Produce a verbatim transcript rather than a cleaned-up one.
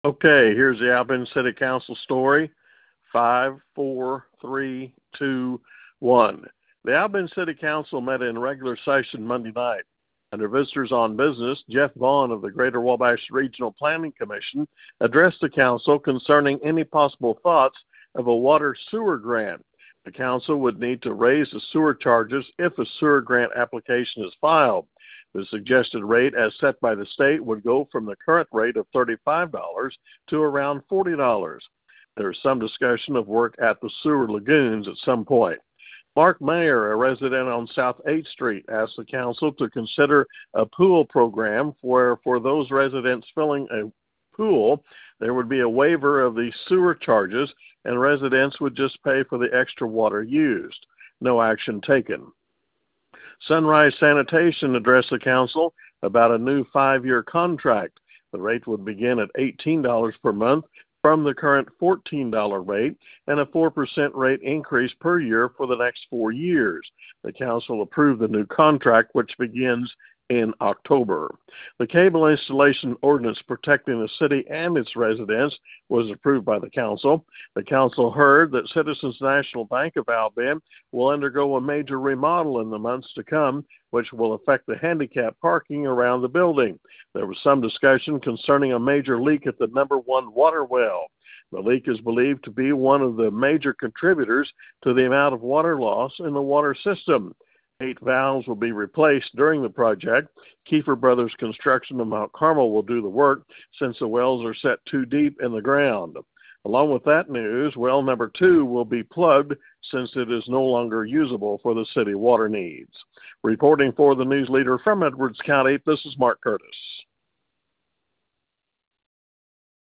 Okay, here's the Alabama City Council story. Five, four, three, two, one. The Alabama City Council met in regular session Monday night. Under visitors on business, Jeff Vaughn of the Greater Wabash Regional Planning Commission addressed the council concerning any possible thoughts of a water sewer grant. The council would need to raise the sewer charges if a sewer grant application is filed. The suggested rate as set by the state would go from the current rate of thirty-five dollars to around forty dollars. There is some discussion of work at the sewer lagoons at some point. Mark Mayer, a resident on South eighth Street, asked the council to consider a pool program where for those residents filling a pool, there would be a waiver of the sewer charges and residents would just pay for the extra water used. No action taken. Sunrise Sanitation addressed the council about a new five-year contract. The rate would begin at eighteen dollars per month from the current fourteen dollars rate and a four percent rate increase per year for the next four years. The council approved the new contract, which begins in October. The cable installation ordinance protecting the city and its residents was approved by the council. The council heard that Citizens National Bank of Alabama will undergo a major remodel in the months to come, which will affect the handicap parking around the building. There was some discussion concerning a major leak at the number one water well. The leak is believed to be one of the major contributors to the amount of water loss in the water system. Eight valves will be replaced during the project. Kiefer Brothers Construction of Mount Carmel will do the work since the wells are set too deep in the ground. Along with that news, well number two will be plugged since it is no longer usable for the city water needs. Reporting for the news leader from Edwards County, this is Mark Curtis.